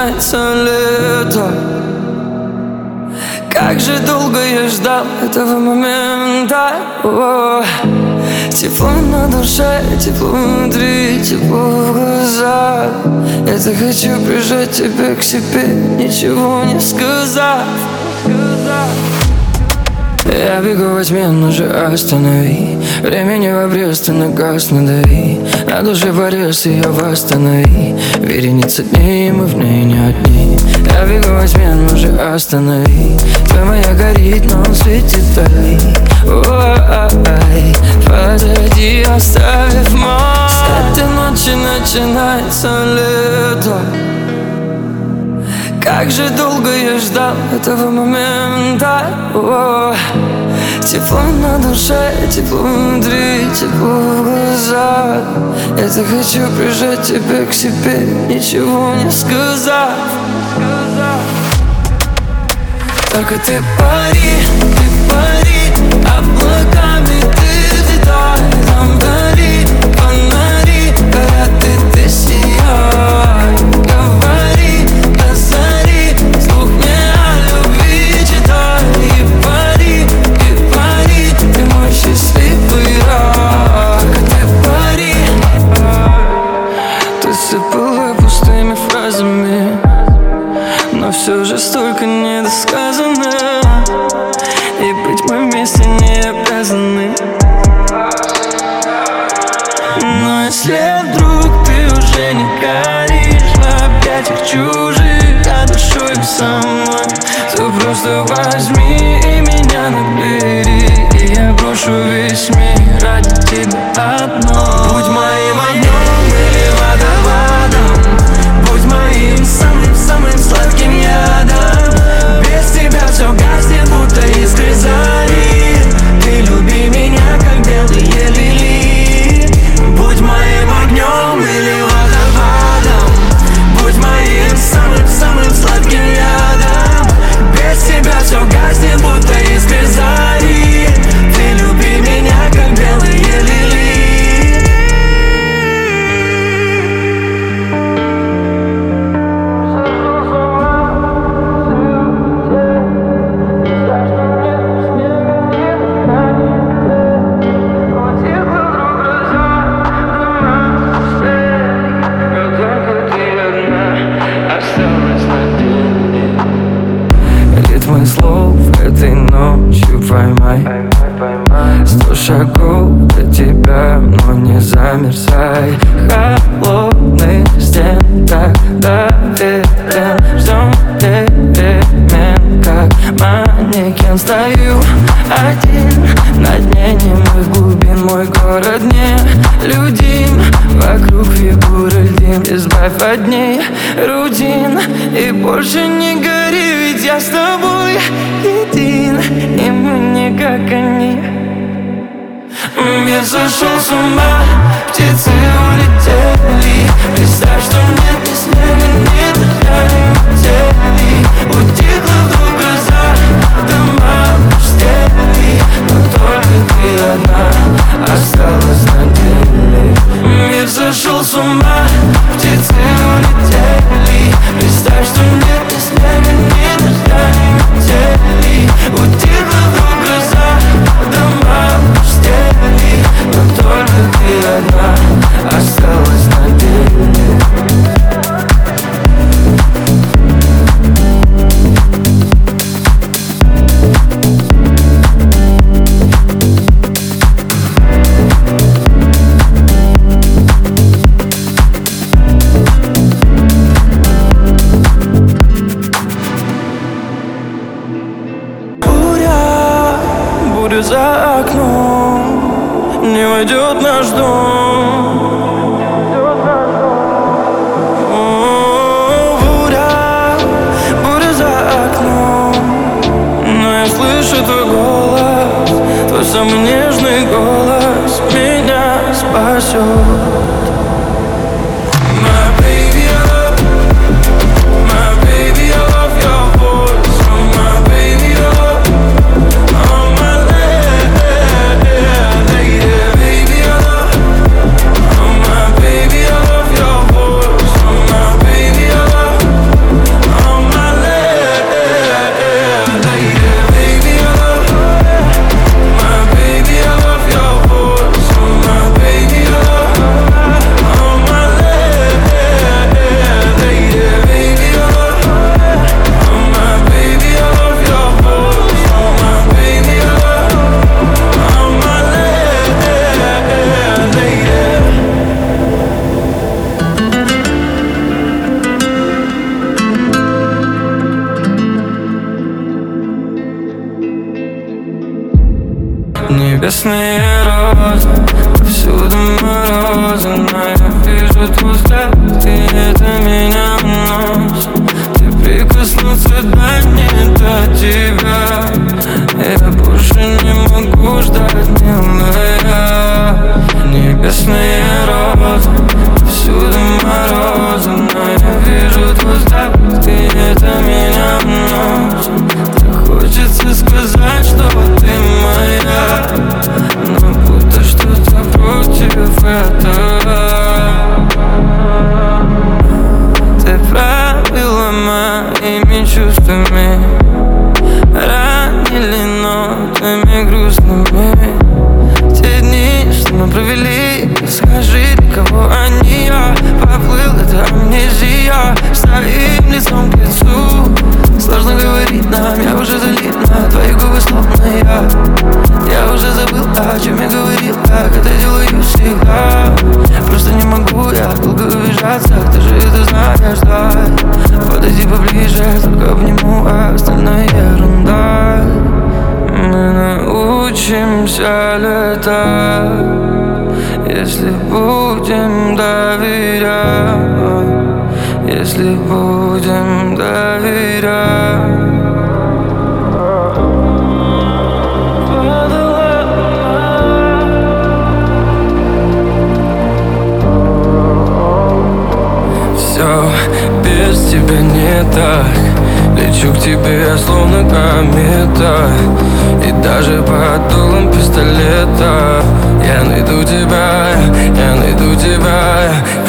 начинается лето. Как же долго я ждал этого момента. Тепло на душе, тепло внутри, тепло в глазах. Я так хочу прижать тебя к себе, ничего не сказав. Я бегу во тьме, но же останови. Времени в обрез, ты на газ надави. На душе порез, ее восстанови. Вереница дней, мы в ней не одни. Я бегу во тьме, но же останови. Твоя моя горит, но он светит вдали. Ой, позади оставив мой. С этой ночи начинается лето. Как же долго я ждал этого момента. Тепло на душе, тепло внутри, тепло в глазах. Я так хочу прижать тебя к себе, ничего не сказав. Только ты пари, облаками ты взлетай. Там вдали фонари горят, и ты сияй. Говори до зари, вслух мне о любви читай. И пари, ты мой счастливый рай. Только ты пари. Ты сыпала пустыми фразами, но все же столько недосказано. И быть мы вместе не обязаны. Но если вдруг ты уже не горишь в объятиях чужих, а душой со мной, то просто возьми и меня набери, и я брошу весь мир ради тебя одной. Будь моим огнем или водоводом, будь моим самым сладким ядом. Без тебя все гаснет, будто искры зари. Ты люби меня, как белые лилии. Будь моим огнем или водоводом, будь моим самым сладким ядом. Без тебя все гаснет, будто искры зари. Ты люби меня, как белые лилии. Ритмы слов этой ночью поймай. 100 шагов до тебя, но не замерзай. Холодных стен так доверен. Ждем перемен, как манекен. Стою один на дне немых глубин. Мой город не людим, вокруг фигуры льдин. Избавь от ней рутин и больше не гори, ведь я с тобой един, и мы не как они. Мир сошел с ума, птицы улетели. Представь, что нет ни снега, ни дождя, ни метели. Утихла вдруг гроза, дома пустели, но только ты одна осталась на деле. Мир сошел с ума, птицы улетели. Представь, что нет ни снега, ни дождя, ни метели. Утихла вдруг гроза, дома пустели, но только ты одна осталась на деле. Буря за окном, не войдет наш дом. Буря за окном, но я слышу твой голос. Твой самый нежный голос меня спасет. Небесные розы, повсюду морозы, но я вижу твой взгляд, и это меня уносит. Ты прикоснуться до не до тебя, я больше не могу ждать, милая. Небесные розы, повсюду морозы, но я вижу твой взгляд, и это меня уносит. Так хочется сказать, что ты моя, но будто что-то против этого. Ты правила моими чувствами, ранили нотами грустными. Те дни, что мы провели, скажи, кого они, я поплыл, это амнезия. Своим лицом к лицу, сложно говорить нам, я уже залит на твои губы, словно я уже забыл, о чем я говорил, как это делаю всегда. Просто не могу я долго уезжаться, ты же это знаешь, давай подойди поближе, только обниму, а остальное ерунда. Мы научимся летать, если будем доверять, если будем доверять. Все без тебя не так, лечу к тебе, я словно комета, и даже под дулом пистолета я найду тебя, я найду тебя.